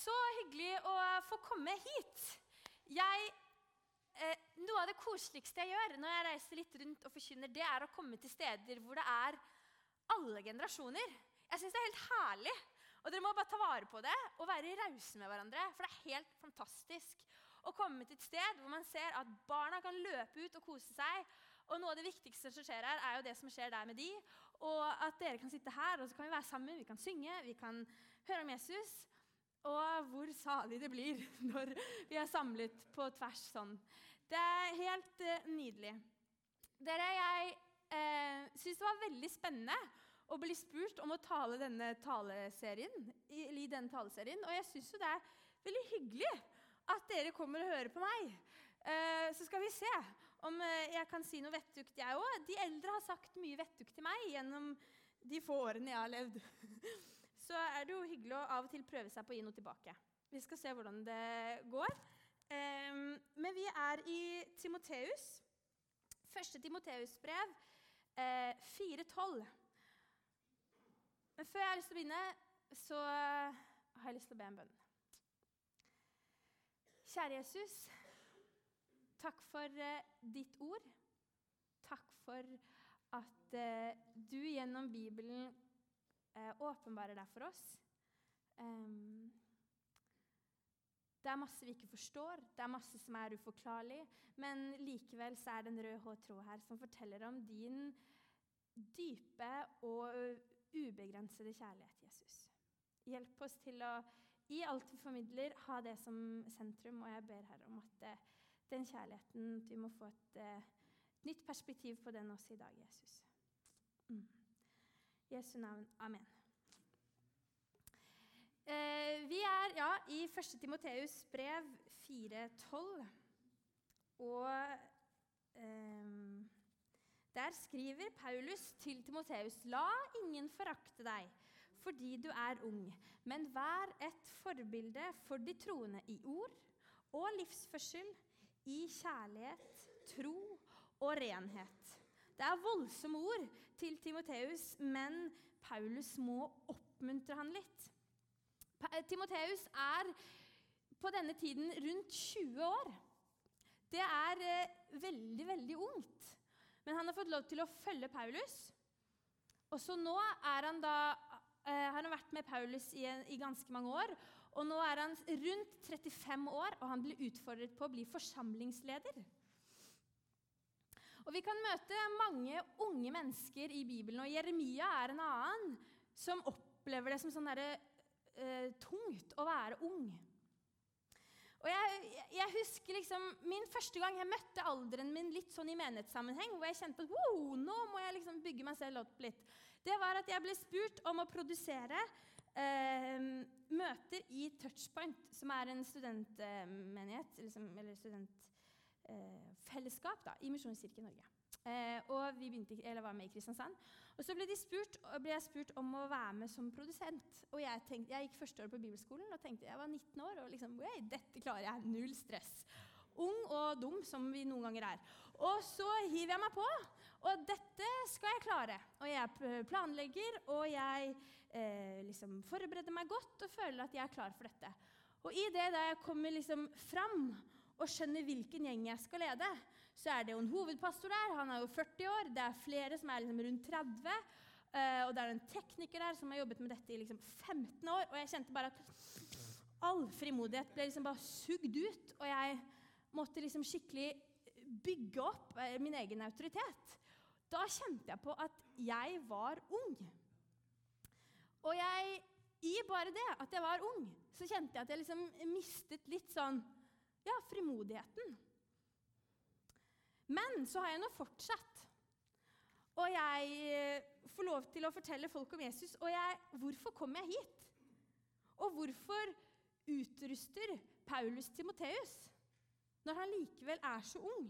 så hyggelig å få komme hit. Noe av det koseligste jeg gjør når jeg reiser litt rundt og forkynner, det å komme til steder hvor det alle generasjoner. Jeg synes det helt herlig, og dere må bare ta vare på det og være rause med hverandre, for det helt fantastisk å komme til et sted hvor man ser at barna kan løpe ut og kose seg, og noe av det viktigste som skjer her jo det som skjer der med de, og at dere kan sitte her, og så kan vi være sammen, vi kan synge, vi kan høre om Jesus, og hvor salig det blir når vi samlet på tvers sånn. Det helt nydelig. Jeg synes det var veldig spennende å bli spurt om å tale denne taleserien, og jeg synes jo det veldig hyggelig at dere kommer og hører på meg. Så skal vi se om jeg kan si noe vettugt jeg også. De eldre har sagt mye vettugt til meg gjennom de få årene jeg har levd. Så det jo hyggelig å av og til prøve seg på å gi noe tilbake. Vi skal se hvordan det går. Men vi i Timoteus. 1. Timoteus brev 4:12. Men før jeg har lyst til å begynne, så har jeg lyst til å be en bønn. Kjære Jesus, takk for ditt ord. Takk for at du gjennom Bibelen åpenbarer deg for oss. Det masse vi ikke forstår, det masse som uforklarlig, men likevel så det en rød tråd her som forteller om din dype og ubegrensede kjærlighet, Jesus. Hjelp oss til å, i alt vi formidler, ha det som sentrum, og jeg ber her om at den kjærligheten, at vi må få et nytt perspektiv på den også i dag, Jesus. Jesu navn, amen. Vi i 1. Timoteus brev 4:12, og der skriver Paulus til Timoteus: «La ingen forakte deg, fordi du ung, men vær et forbilde for de troende i ord og livsførsel, i kjærlighet, tro og renhet.» Det voldsomme ord til Timoteus, men Paulus må oppmuntre han litt. Timoteus på denne tiden rundt 20 år. Det veldig, veldig ungt. Men han har fått lov til å følge Paulus. Og så nå han har vært med Paulus i ganske mange år, og nå han rundt 35 år, og han blir utfordret på å bli forsamlingsleder. Og vi kan møte mange unge mennesker i Bibelen, og Jeremia en annen som opplever det som sånn tungt å være ung. Og jeg husker liksom, min første gang jeg møtte alderen min litt sånn i menighetssammenheng, hvor jeg kjente at nå må jeg liksom bygge meg selv opp litt. Det var at jeg ble spurt om å produsere møter i Touchpoint, som en studentmenighet, eller studentfellesskap i Misjonskirken Norge. Og vi var med i Kristiansand. Og så ble jeg spurt om å være med som produsent. Og jeg gikk første år på bibelskolen og tenkte jeg var 19 år, og liksom, dette klarer jeg, null stress. Ung og dum, som vi noen ganger Og så hiver jeg meg på, og dette skal jeg klare. Og jeg planlegger, og jeg liksom forbereder meg godt, og føler at jeg klar for dette. Og i det da jeg kommer liksom fram, og skjønner hvilken gjeng jeg skal lede, så det jo en hovedpastor der, han jo 40 år, det flere som liksom rundt 30, og det en tekniker der som har jobbet med dette i liksom 15 år, og jeg kjente bare at all frimodighet ble liksom bare sugd ut, og jeg måtte liksom skikkelig bygge opp min egen autoritet. Da kjente jeg på at jeg var ung. Og i bare det, at jeg var ung, så kjente jeg at jeg liksom mistet litt sånn, frimodigheten. Men så har jeg nå fortsatt. Og jeg får lov til å fortelle folk om Jesus. Og hvorfor kom jeg hit? Og hvorfor utruster Paulus Timoteus når han likevel så ung?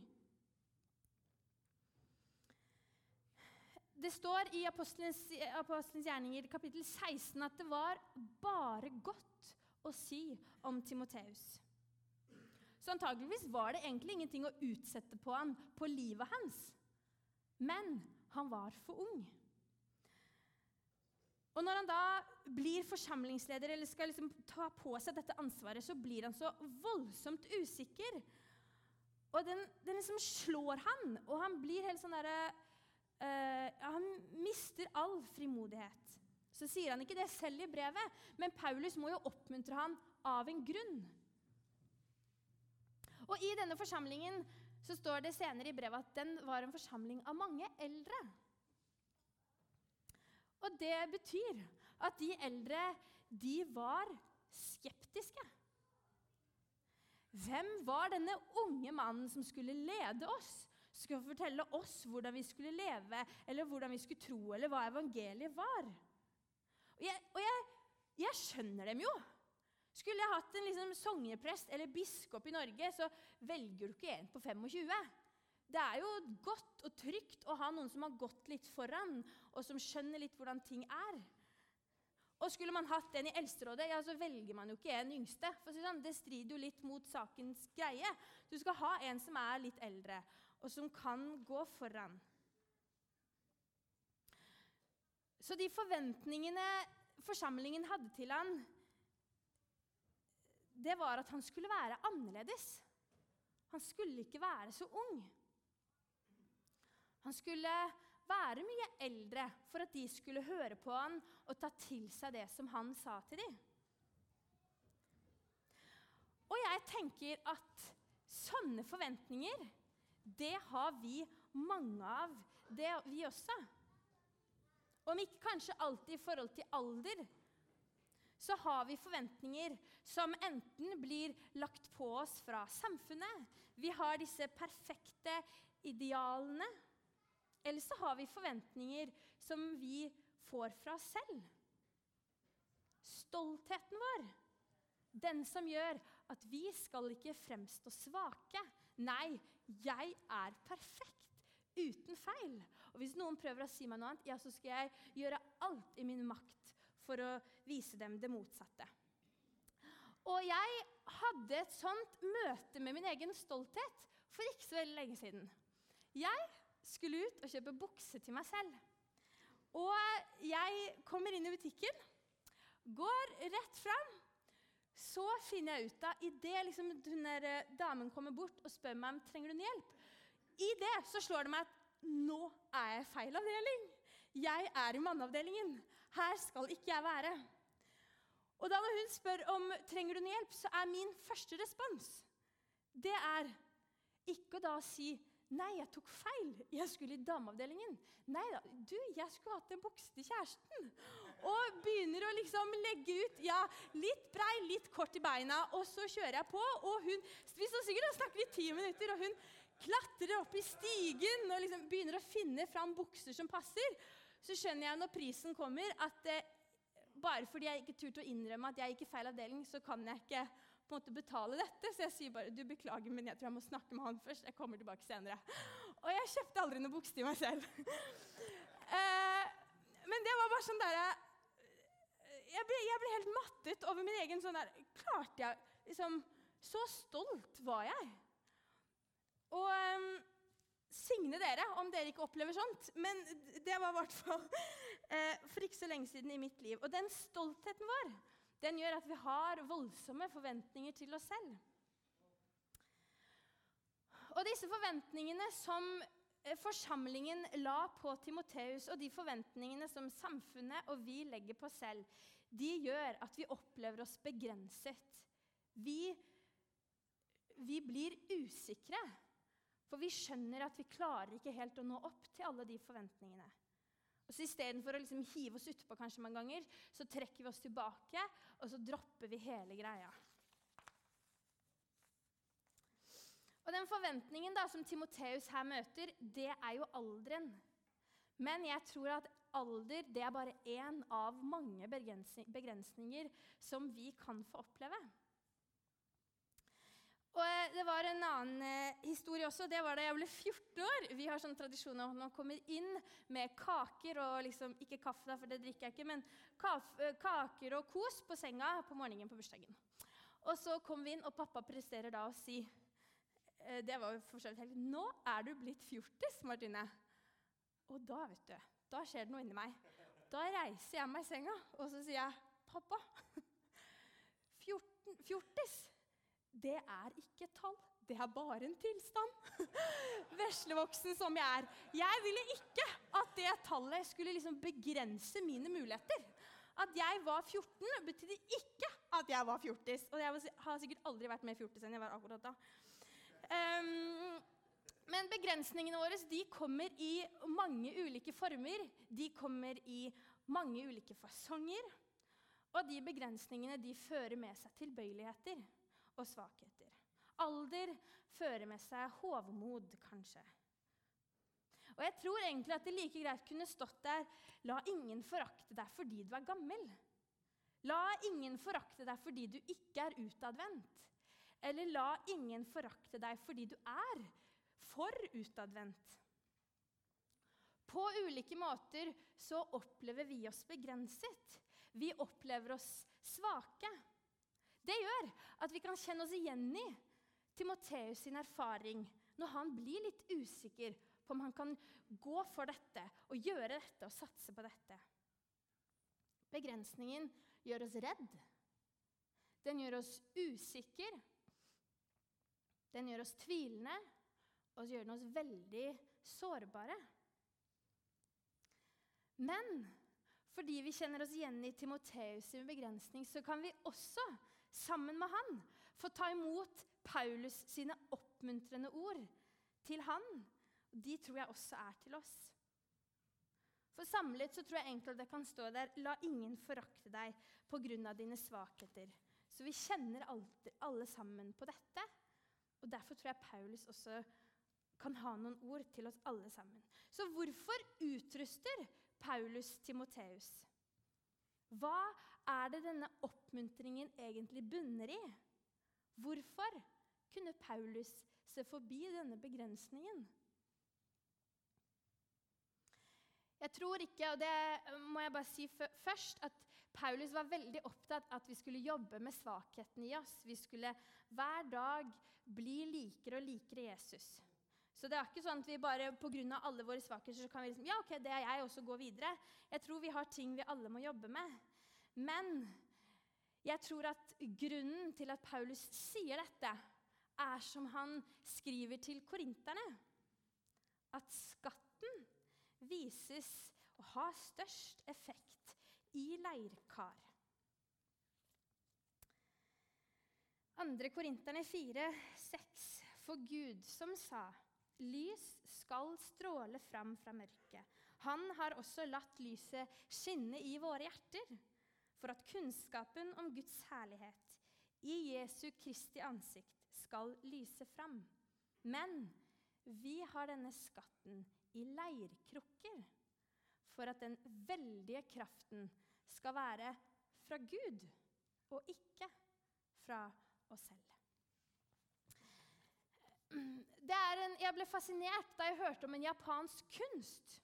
Det står i Apostelens gjerninger, kapittel 16, at det var bare godt å si om Timoteus. Så antageligvis var det egentlig ingenting å utsette på han på livet hans. Men han var for ung. Og når han da blir forsamlingsleder, eller skal liksom ta på seg dette ansvaret, så blir han så voldsomt usikker. Og den liksom slår han, og han blir helt sånn han mister all frimodighet. Så sier han ikke det selv i brevet, men Paulus må jo oppmuntre han av en grunn. Og i denne forsamlingen så står det senere i brevet at den var en forsamling av mange eldre. Og det betyr at de eldre, de var skeptiske. Hvem var denne unge mannen som skulle lede oss? Skulle fortelle oss hvordan vi skulle leve, eller hvordan vi skulle tro, eller hva evangeliet var? Og jeg skjønner dem jo. Skulle jeg hatt en liksom sogneprest eller biskop i Norge, så velger du ikke en på 25. Det er jo godt og trygt å ha noen som har gått litt foran, og som skjønner litt hvordan ting er. Og skulle man hatt en i eldsterådet, ja, så velger man jo ikke en yngste. For sånn, det strider jo litt mot sakens greie. Du skal ha en som er litt eldre, og som kan gå foran. Så de forventningene forsamlingen hadde til han, det var at han skulle være annerledes. Han skulle ikke være så ung. Han skulle være mye eldre for at de skulle høre på han og ta til seg det som han sa til dem. Og jeg tenker at sånne forventninger, det har vi mange av, det vi også. Om ikke kanskje alltid i forhold til alder, så har vi forventninger som enten blir lagt på oss fra samfunnet. Vi har disse perfekte idealene. Eller så har vi forventninger som vi får fra oss selv. Stoltheten vår, den som gjør at vi skal ikke fremstå svake. Nei, jeg er perfekt, uten feil. Og hvis noen prøver å si meg noe annet, ja, så skal jeg gjøre alt i min makt for å vise dem det motsatte. Og jeg hadde et sånt møte med min egen stolthet for ikke så veldig lenge siden. Jeg skulle ut og kjøpe bukse til meg selv. Og jeg kommer inn i butikken, går rett fram, så finner jeg ut i det liksom, damen kommer bort og spør meg om trenger du hjelp. I det så slår det meg at nå er jeg i feil avdeling. Jeg er i manneavdelingen. Her skal ikke jeg være. Og da når hun spør om trenger du hjelp, så er min første respons, det er ikke å da si nei, jeg tok feil. Jeg skulle i dameavdelingen. Nei da, jeg skulle hatt en bukse til kjæresten. Og begynner å liksom legge ut, ja, litt brei, litt kort i beina, og så kjører jeg på, og vi står sikkert og snakker i 10 minutter, og hun klatrer opp i stigen, og liksom begynner å finne fram bukser som passer. Så skjønner jeg når prisen kommer, at bare fordi jeg ikke turte å innrømme at jeg gikk i feil avdeling, så kan jeg ikke på en måte betale dette, så jeg sier bare, du beklager, men jeg tror jeg må snakke med han først, jeg kommer tilbake senere. Og jeg kjøpte aldri noe bukse til meg selv. Men det var bare sånn der, jeg ble helt mattet over min egen sånn der, klarte jeg, liksom, så stolt var jeg. Og signe dere, om dere ikke opplever sånt, men det var i hvert fall for ikke så lenge siden i mitt liv. Og den stoltheten vår, den gjør at vi har voldsomme forventninger til oss selv. Og disse forventningene som forsamlingen la på Timoteus, og de forventningene som samfunnet og vi legger på selv, de gjør at vi opplever oss begrenset. Vi blir usikre, for vi skjønner at vi klarer ikke helt å nå opp til alle de forventningene. Og så i stedet for å liksom hive oss utpå kanskje mange ganger, så trekker vi oss tilbake, og så dropper vi hele greia. Og den forventningen da, som Timoteus her møter, det er jo alderen. Men jeg tror at alder, det er bare en av mange begrensninger som vi kan få oppleve. Og det var en annen historie også, det var da jeg ble 14 år. Vi har sånn tradisjon at man kommer inn med kaker, og liksom, ikke kaffe da, for det drikker jeg ikke, men kaker og kos på senga på morgenen på bursdagen. Og så kom vi inn, og pappa presterer da å si, det var jo forstått helt, nå er du blitt 40, Martine. Og da, vet du, da skjer det noe inni meg. Da reiser jeg meg i senga, og så sier jeg, pappa, 14, det er ikke et tall, det er bare en tilstand. Veslevoksen som jeg er. Jeg ville ikke at det tallet skulle liksom begrense mine muligheter. At jeg var 14 betydde ikke at jeg var 14. Og jeg har sikkert aldri vært mer 14 enn jeg var akkurat da. Men begrensningene våre, de kommer i mange ulike former. De kommer i mange ulike fasonger. Og de begrensningene, de fører med seg tilbøyeligheter og svakheter. Alder fører med seg hovmod, kanskje. Og jeg tror egentlig at det like greit kunne stått der, la ingen forakte deg fordi du er gammel. La ingen forakte deg fordi du ikke er utadvendt. Eller la ingen forakte deg fordi du er for utadvendt. På ulike måter så opplever vi oss begrenset. Vi opplever oss svake. Det gjør at vi kan kjenne oss igjen i Timoteus sin erfaring når han blir litt usikker på om han kan gå for dette og gjøre dette og satse på dette. Begrensningen gjør oss redd. Den gjør oss usikker. Den gjør oss tvilende, og så gjør den oss veldig sårbare. Men fordi vi kjenner oss igjen i Timoteus' begrensning, så kan vi også, sammen med han, få ta imot Paulus sine oppmuntrende ord til han. De tror jeg også er til oss. For samlet så tror jeg egentlig at det kan stå der, la ingen forakte deg på grunn av dine svakheter. Så vi kjenner alle sammen på dette, og derfor tror jeg Paulus også kan ha noen ord til oss alle sammen. Så hvorfor utruster Paulus Timoteus? Hva er det denne oppmuntringen egentlig bunner i? Hvorfor kunne Paulus se forbi denne begrensningen? Jeg tror ikke, og det må jeg bare si først, at Paulus var veldig opptatt at vi skulle jobbe med svakheten i oss. Vi skulle hver dag bli likere og likere Jesus. Så det er ikke sånn at vi bare på grunn av alle våre svakheter så kan vi liksom, ja ok, det er jeg også, gå videre. Jeg tror vi har ting vi alle må jobbe med. Men jeg tror at grunnen til at Paulus sier dette, er som han skriver til korinterne. At skatten vises å ha størst effekt i leirkar. 2. Korinterne 4:6. For Gud som sa, lys skal stråle fram fra mørket. Han har også latt lyset skinne i våre hjerter, for at kunnskapen om Guds herlighet i Jesu Kristi ansikt skal lyse fram. Men vi har denne skatten i leirkrukker, for at den veldige kraften skal være fra Gud, og ikke fra oss selv. Jeg ble fascinert da jeg hørte om en japansk kunst.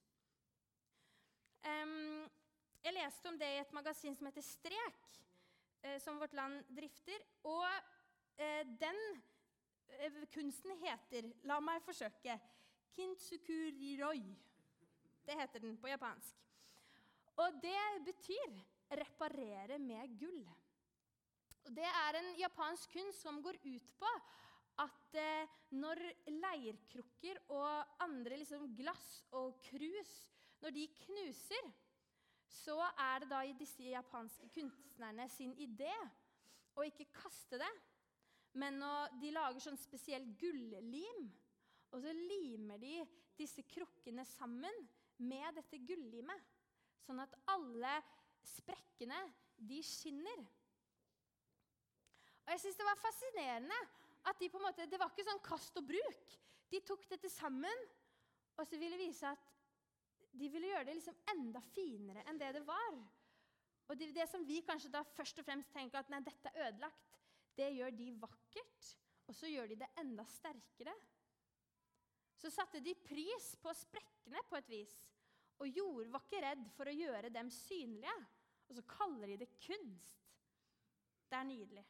Jeg leste om det i et magasin som heter Strek, som Vårt Land drifter, og den kunsten heter, la meg forsøke, Kintsukuriroi. Det heter den på japansk. Og det betyr reparere med gull. Og det er en japansk kunst som går ut på at når leirkrukker og andre liksom glass og krus, når de knuser, så er det da i disse japanske kunstnerne sin idé å ikke kaste det, men de lager sånn spesiell gulllim, og så limer de disse krukkene sammen med dette gullimet, sånn at alle sprekkene, de skinner. Og jeg synes det var fascinerende at de på en måte, det var ikke sånn kast og bruk. De tok dette sammen, og så ville vise at de ville gjøre det liksom enda finere enn det det var. Og det som vi kanskje da først og fremst tenker at nei, dette er ødelagt, det gjør de vakkert, og så gjør de det enda sterkere. Så satte de pris på sprekkene på et vis, og var ikke redd for å gjøre dem synlige, og så kaller de det kunst. Det er nydelig.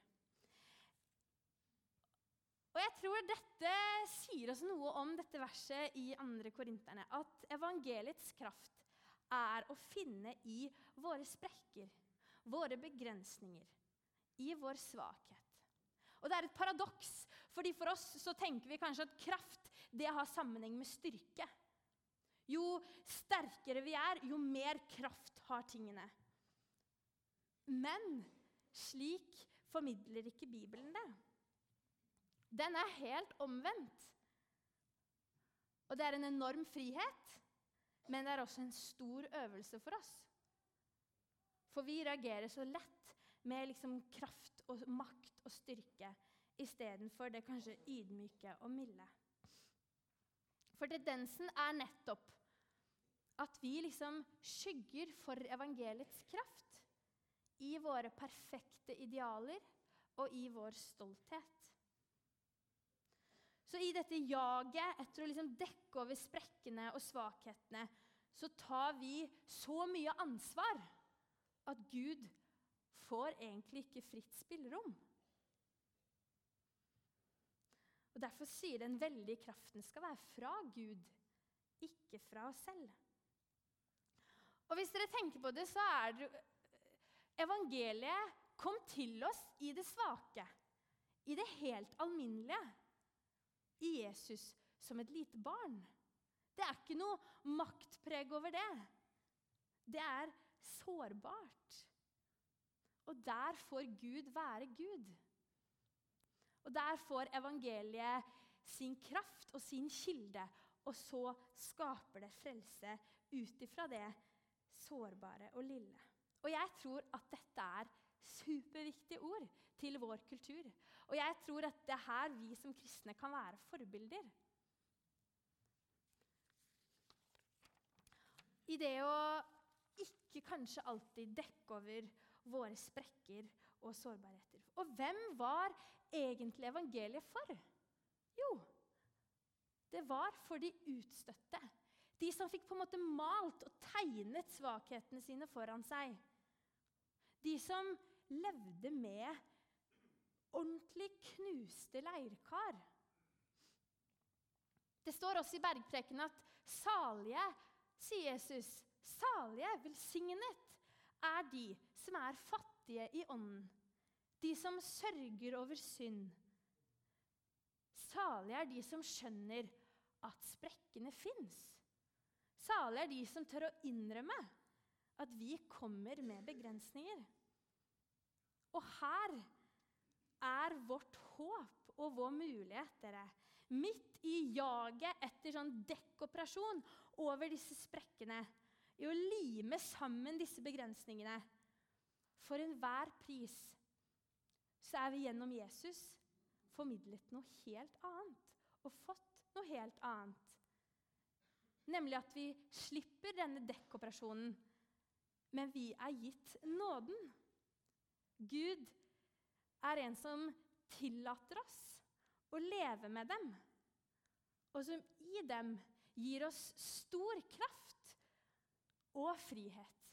Og jeg tror dette sier oss noe om dette verset i 2. Korinterne, at evangeliets kraft er å finne i våre sprekker, våre begrensninger, i vår svakhet. Og det er et paradoks, fordi for oss så tenker vi kanskje at kraft, det har sammenheng med styrke. Jo sterkere vi er, jo mer kraft har tingene. Men slik formidler ikke Bibelen det. Den er helt omvendt. Og det er en enorm frihet, men det er også en stor øvelse for oss. For vi reagerer så lett med liksom kraft og makt og styrke, i stedet for det kanskje ydmyke og milde. For tendensen er nettopp at vi liksom skygger for evangeliets kraft i våre perfekte idealer og i vår stolthet. Så i dette jaget etter å liksom dekke over sprekkene og svakhetene, så tar vi så mye ansvar at Gud får egentlig ikke fritt spillerom. Og derfor sier den veldige kraften skal være fra Gud, ikke fra oss selv. Og hvis dere tenker på det, så er det evangeliet kom til oss i det svake, i det helt alminnelige, i Jesus som et lite barn. Det er ikke noe maktpreg over det. Det er sårbart. Og der får Gud være Gud. Og der får evangeliet sin kraft og sin kilde, og så skaper det frelse ut ifra det sårbare og lille. Og jeg tror at dette er superviktige ord til vår kultur. Og jeg tror at det er her vi som kristne kan være forbilder. I det å ikke kanskje alltid dekke over våre sprekker og sårbarheter. Og hvem var egentlig evangeliet for? Jo, det var for de utstøtte. De som fikk på en måte malt og tegnet svakhetene sine foran seg. De som levde med ordentlig knuste leirkar. Det står også i bergprekenen at salige, sier Jesus, salige, velsignet er de som er fattige i ånden, de som sørger over synd. Salige er de som skjønner at sprekkene finnes. Salige er de som tør å innrømme at vi kommer med begrensninger. Og her er vårt håp og vår mulighet, dere. Midt i jaget etter sånn dekkoperasjon over disse sprekkene, i å lime sammen disse begrensningene, for enhver pris, så er vi gjennom Jesus formidlet noe helt annet, og fått noe helt annet. Nemlig at vi slipper denne dekkoperasjonen, men vi er gitt nåden. Gud er en som tillater oss å leve med dem, og som i dem gir oss stor kraft og frihet.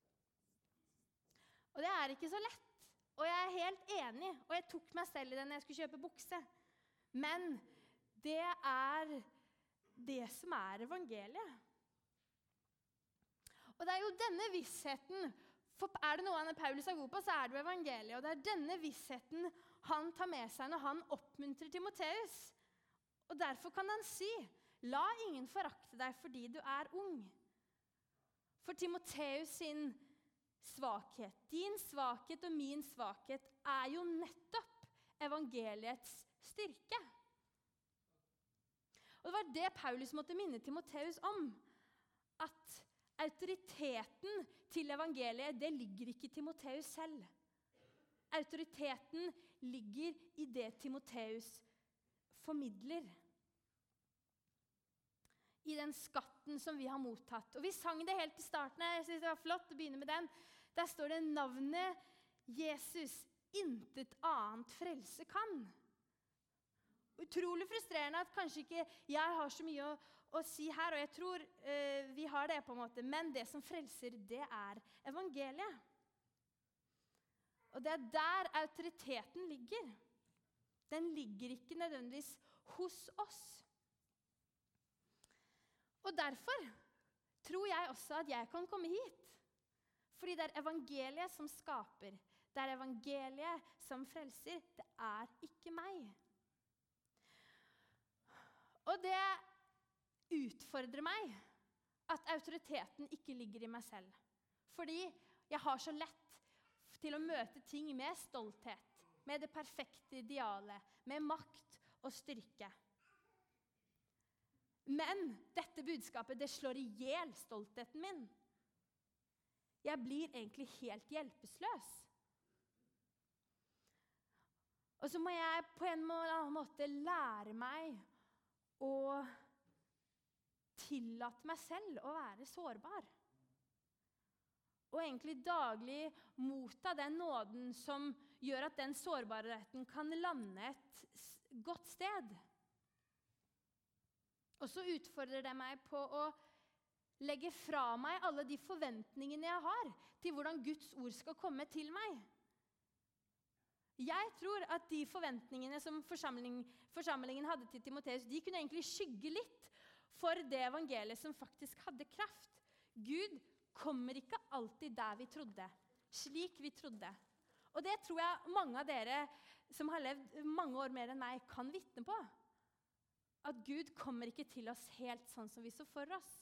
Og det er ikke så lett, og jeg er helt enig, og jeg tok meg selv i det når jeg skulle kjøpe bukse. Men det er det som er evangeliet. Og det er jo denne vissheten, for er det noe Anne Paulus er god på, så er det jo evangeliet. Og det er denne vissheten han tar med seg når han oppmuntrer Timoteus. Og derfor kan han si, la ingen forakte deg fordi du er ung. For Timoteus sin svakhet, din svakhet og min svakhet, er jo nettopp evangeliets styrke. Og det var det Paulus måtte minne Timoteus om, at autoriteten til evangeliet, det ligger ikke i Timoteus selv. Autoriteten ligger i det Timoteus formidler. I den skatten som vi har mottatt. Og vi sang det helt i starten, jeg synes det var flott å begynne med den. Der står det navnet Jesus, intet annet frelse kan. Utrolig frustrerende at kanskje ikke jeg har så mye å si her, og jeg tror vi har det på en måte, men det som frelser, det er evangeliet. Og det er der autoriteten ligger. Den ligger ikke nødvendigvis hos oss. Og derfor tror jeg også at jeg kan komme hit. Fordi det er evangeliet som skaper. Det er evangeliet som frelser. Det er ikke meg. Og det utfordrer meg at autoriteten ikke ligger i meg selv. Fordi jeg har så lett til å møte ting med stolthet, med det perfekte idealet, med makt og styrke. Men dette budskapet, det slår ihjel stoltheten min. Jeg blir egentlig helt hjelpeløs. Og så må jeg på en eller annen måte lære meg å tillate meg selv å være sårbar. Og egentlig daglig motta den nåden som gjør at den sårbarheten kan lande et godt sted. Og så utfordrer det meg på å legge fra meg alle de forventningene jeg har til hvordan Guds ord skal komme til meg. Jeg tror at de forventningene som forsamlingen hadde til Timoteus, de kunne egentlig skygge litt for det evangeliet som faktisk hadde kraft. Gud kommer ikke alltid der vi trodde, slik vi trodde. Og det tror jeg mange av dere som har levd mange år mer enn meg kan vitne på. At Gud kommer ikke til oss helt sånn som vi så for oss.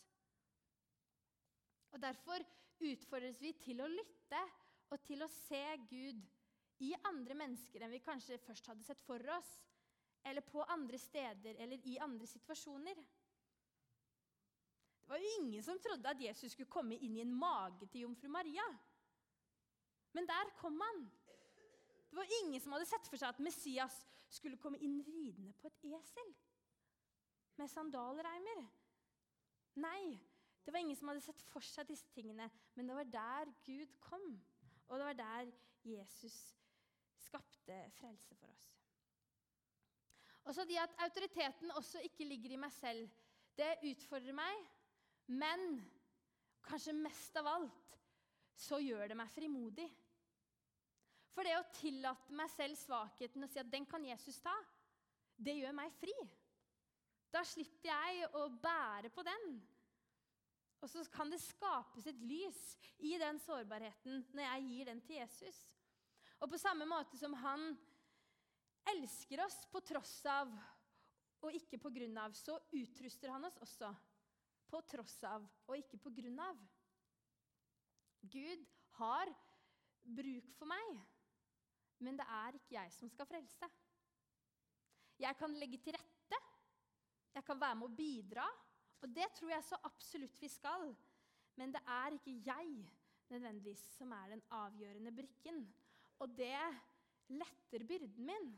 Og derfor utfordres vi til å lytte og til å se Gud i andre mennesker enn vi kanskje først hadde sett for oss, eller på andre steder, eller i andre situasjoner. Det var jo ingen som trodde at Jesus skulle komme inn i en mage til jomfru Maria. Men der kom han. Det var ingen som hadde sett for seg at Messias skulle komme inn ridende på et esel med sandalreimer. Nei, det var ingen som hadde sett for seg disse tingene, men det var der Gud kom, og det var der Jesus skapte frelse for oss. Og så det at autoriteten også ikke ligger i meg selv, det utfordrer meg, men kanskje mest av alt, så gjør det meg frimodig. For det å tillate meg selv svakheten og si at den kan Jesus ta, det gjør meg fri. Da slipper jeg å bære på den. Og så kan det skapes et lys i den sårbarheten når jeg gir den til Jesus. Og på samme måte som han elsker oss på tross av og ikke på grunn av, så utruster han oss også på tross av og ikke på grunn av. Gud har bruk for meg, men det er ikke jeg som skal frelse. Jeg kan legge til rette, jeg kan være med å bidra, og det tror jeg så absolutt vi skal. Men det er ikke jeg nødvendigvis som er den avgjørende brikken, og det letter byrden min.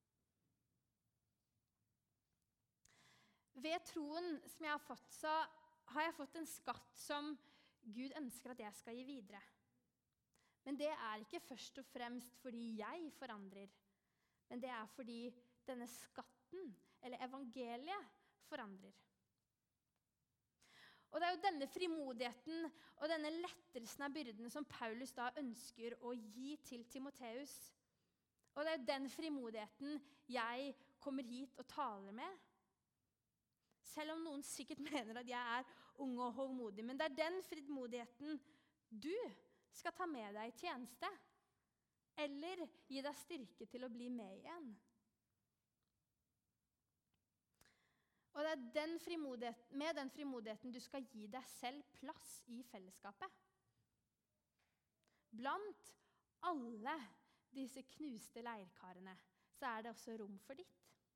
Ved troen som jeg har fått, så har jeg fått en skatt som Gud ønsker at jeg skal gi videre. Men det er ikke først og fremst fordi jeg forandrer, men det er fordi denne skatten, eller evangeliet, forandrer. Og det er jo denne frimodigheten og denne lettelsen av byrdene som Paulus da ønsker å gi til Timoteus. Og det er den frimodigheten jeg kommer hit og taler med. Selv om noen sikkert mener at jeg er ung og hovmodig, men det er den frimodigheten du skal ta med deg i tjeneste, eller gi deg styrke til å bli med igjen. Og det er med den frimodigheten du skal gi deg selv plass i fellesskapet. Blant alle disse knuste leirkarene, så er det også rom for ditt.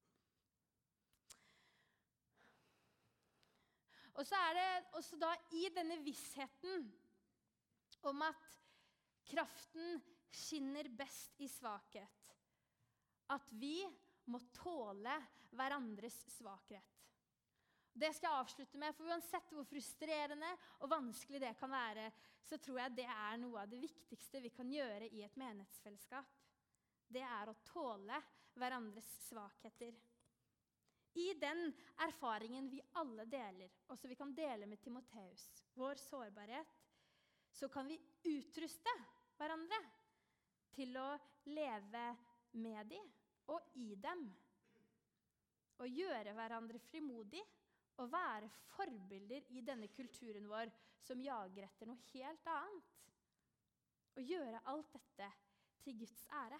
Og så er det også da i denne vissheten om at kraften skinner best i svakhet, at vi må tåle hverandres svakhet. Det skal jeg avslutte med, for uansett hvor frustrerende og vanskelig det kan være, så tror jeg det er noe av det viktigste vi kan gjøre i et menighetsfellesskap. Det er å tåle hverandres svakheter. I den erfaringen vi alle deler, og som vi kan dele med Timoteus, vår sårbarhet, så kan vi utruste hverandre til å leve med dem og i dem. Og gjøre hverandre frimodig å være forbilder i denne kulturen vår som jager etter noe helt annet. Og gjøre alt dette til Guds ære.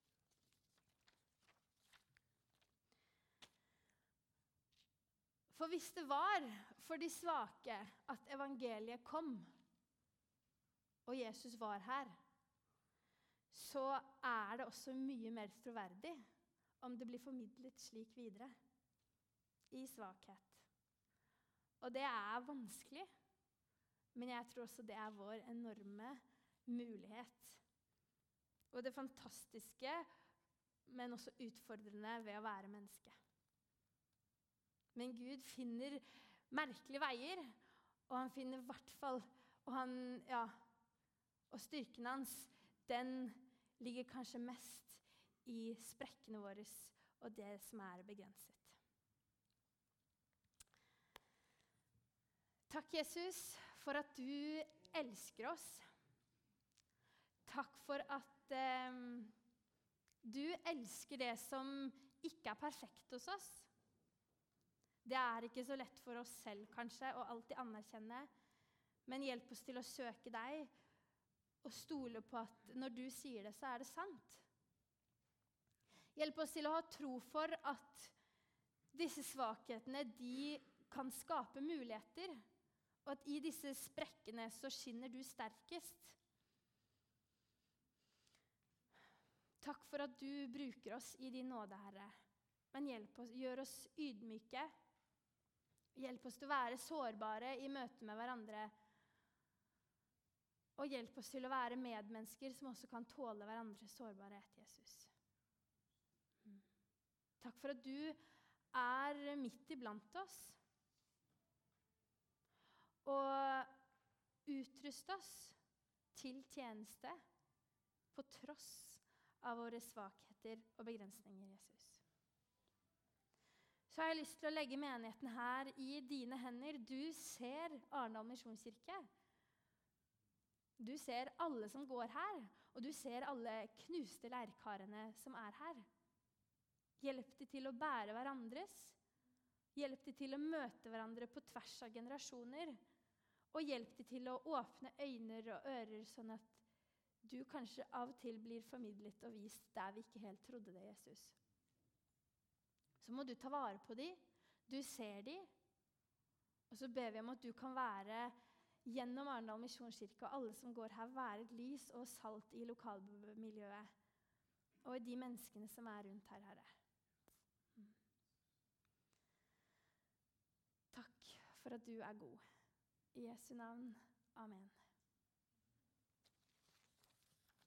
For hvis det var for de svake at evangeliet kom, og Jesus var her, så er det også mye mer troverdig om det blir formidlet slik videre, i svakhet. Og det er vanskelig, men jeg tror også det er vår enorme mulighet. Og det fantastiske, men også utfordrende ved å være menneske. Men Gud finner merkelige veier, og han finner i hvert fall, og styrken hans, den ligger kanskje mest i sprekkene våre, og det som er begrenset. Takk, Jesus, for at du elsker oss. Takk for at du elsker det som ikke er perfekt hos oss. Det er ikke så lett for oss selv, kanskje, å alltid anerkjenne, men hjelp oss til å søke deg og stole på at når du sier det, så er det sant. Hjelp oss til å ha tro for at disse svakhetene, de kan skape muligheter, og at i disse sprekkene så skinner du sterkest. Takk for at du bruker oss i din nåde, Herre. Men hjelp oss, gjør oss ydmyke. Hjelp oss til å være sårbare i møte med hverandre. Og hjelp oss til å være medmennesker som også kan tåle hverandres sårbarhet, Jesus. Takk for at du er midt iblant oss. Og utrust oss til tjeneste på tross av våre svakheter og begrensninger, Jesus. Så har jeg lyst til å legge menigheten her i dine hender. Du ser Arendal Misjonskirke. Du ser alle som går her, og du ser alle knuste leirkarene som er her. Hjelp de til å bære hverandres. Hjelp de til å møte hverandre på tvers av generasjoner. Og hjelp de til å åpne øyne og ører, sånn at du kanskje av og til blir formidlet og vist der vi ikke helt trodde det, Jesus. Så må du ta vare på dem. Du ser dem. Og så ber vi om at du kan være gjennom Arendal Misjonskirke og alle som går her, være et lys og salt i lokalmiljøet og i de menneskene som er rundt her, Herre. Takk for at du er god. I Jesu navn. Amen.